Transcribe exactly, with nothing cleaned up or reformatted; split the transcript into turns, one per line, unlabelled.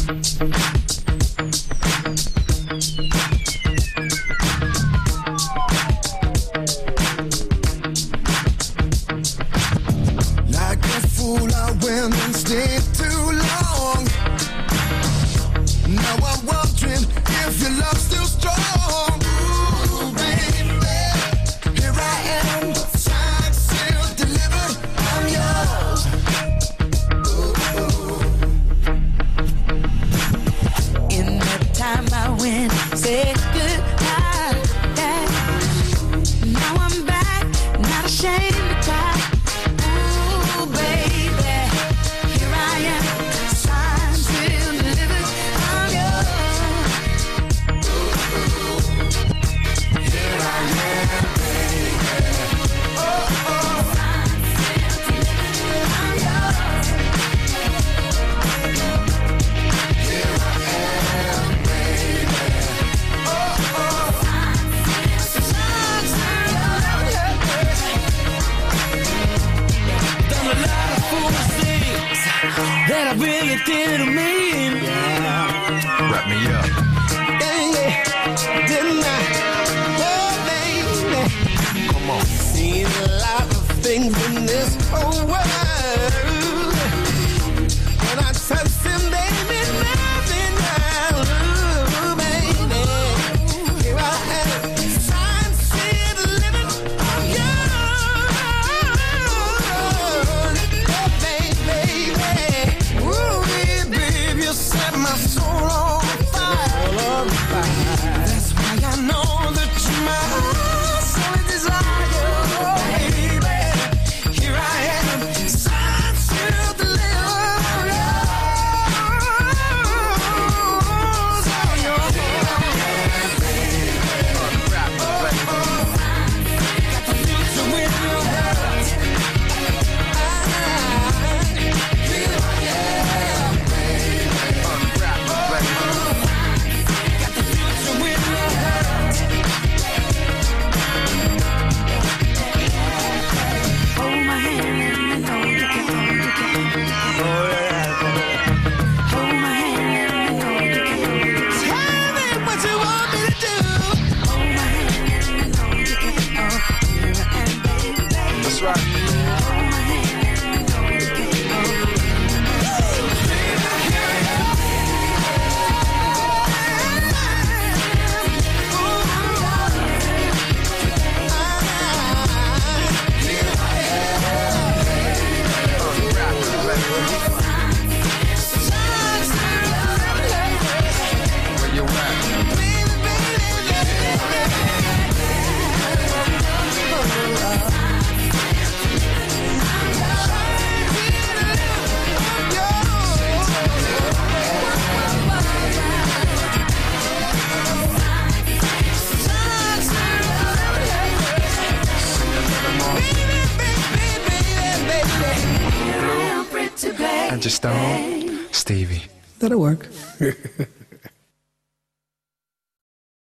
Like a fool, I went and stayed too long. Now I'm wondering if your love's still strong. Ooh, baby, here I am, signed, sealed, delivered, I'm yours. Ooh. In that time I went, said goodbye, yeah. Now I'm back, not ashamed to cry. Ooh, baby, here I am, signed, sealed, delivered, I'm yours. Here I am, baby. Oh, oh. Signed, sealed, delivered, I'm yours. Here I am, baby. Oh, oh. Signed, sealed, done a lot of foolish things that I really didn't mean.
Wrap me up.
Yeah, yeah, didn't I? Oh, baby.
Come on.
Seen a lot of things in this whole world. When I touch them, they mean nothing now. Ooh, baby. Here I am, signed, sealed, delivered, I'm yours. Oh, baby, baby. Ooh, baby, you set my soul on fire. That's why I know that you're my solid desire. Oh, baby, here I am, signed, sealed, delivered. Oh, yours. Got the future with your heart. Here I am, baby. Got the future with your heart. Hold my hand and I know you can, you can. Hold my hand and I know you can. Tell me what you want me to do. Hold my hand and I know you can. Oh, here I am, baby, baby.
That's right.
Hold my hand and I know you can. Oh, here I am.
Where you at?
Pretty baby.
Angie Stone, Stevie.
That'll work.